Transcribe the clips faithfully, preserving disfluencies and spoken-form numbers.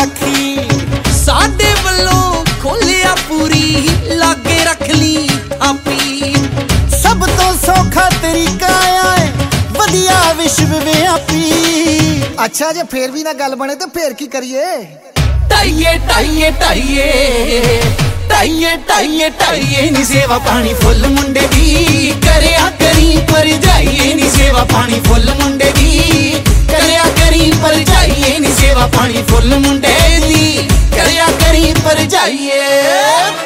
राखी साडे वल्लों खोलिया पूरी लागे रख ली आपी सब तो सौखा तरीका है वधिया विश्व व्यापी। अच्छा जे फिर भी ना गल बने तो फिर की करिए? टाइए टाइए टाइए टाइए टाइए टाइए नी सेवा पानी फुल मुंडे दी करया करी पर जाइए नी सेवा पानी फुल मुंडे दी करया करी पर जाइए नी सेवा पानी फुल मुंडे दी करया करी पर जाइए।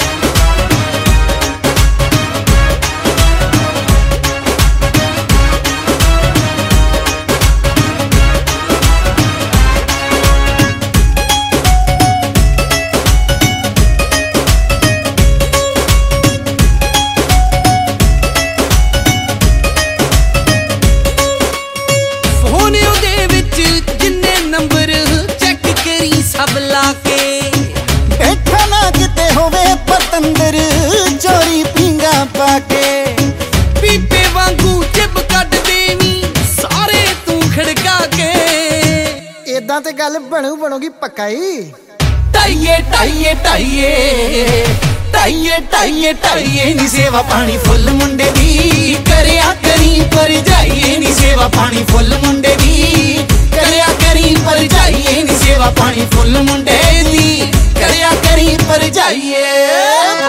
सब लाके बैठा ना किते होवे पतंदर चोरी पींगा पाके पीपे वांगू जिब कट देनी सारे तू खड़का के इदां ते गल बनू बनूगी पक्काई। टाइए टाइए टाइए टाइए टाइए टाइए नी सेवा पानी फुल मुंडे दी करया करी पर जाइए नी सेवा पानी फुल मुंडे दी करया करी पर जाइए नी सेवा पानी फुल मुंडे दी करया करी पर जाइए।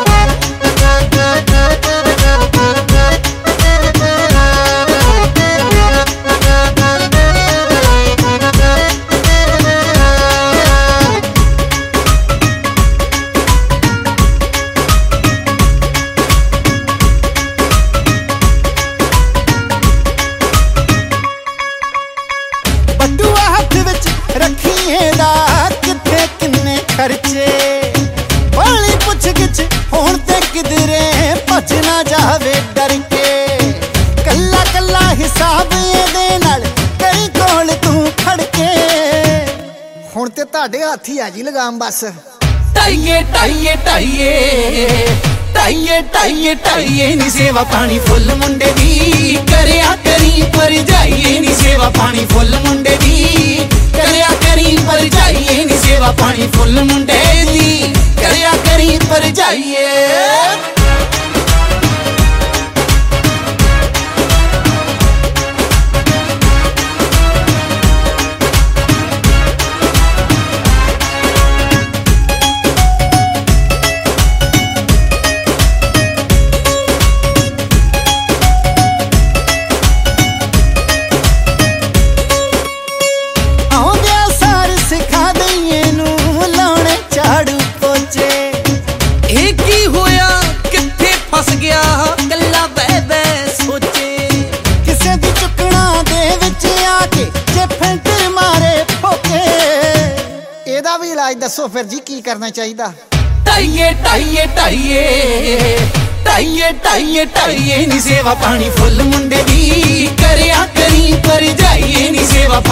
रखीएदा किथे किन्ने खर्चे बड़ी पुछ गिछ होण ते किधरे भज ना जावे डर के कल्ला कल्ला हिसाब एदे नाल कई कोल तू खड़के हुण ते तुहाडे हत्थ ही आ जी लगाम बस। टाइए टाइए टाइए टाइए टाइए टाइए नी सेवा पानी फुल मुंडे दी करया करी पर जाइए नी सेवा पानी फुल मुंडे दी करया करी पर जाइए नी सेवा पानी फुल मुंडे दी करया करी पर जाइए। भी इलाज दसो फिर जी की करना चाहिए? टाइए टाइए टाइए टाइए टाइए टाइए नी सेवा पानी फुल मुंडे दी करया करी पर जाइए नी सेवा